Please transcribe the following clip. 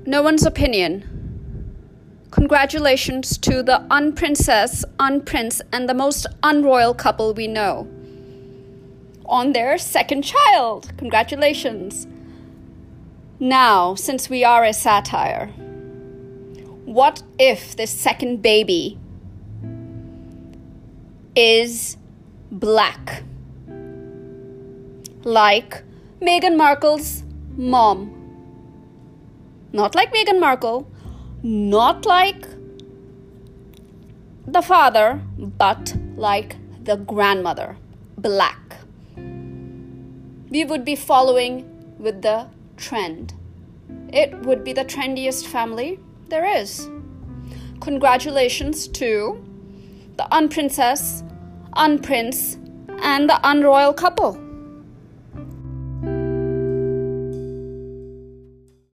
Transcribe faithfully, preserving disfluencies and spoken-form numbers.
no one's opinion. Congratulations to the unprincess, unprince, and the most unroyal couple we know on their second child. Congratulations. Now, since we are a satire, what if this second baby is black? Like Meghan Markle's mom. Not like Meghan Markle, not like the father, but like the grandmother, black. We would be following with the trend. It would be the trendiest family there is. Congratulations to the unprincess, unprince, and the unroyal couple.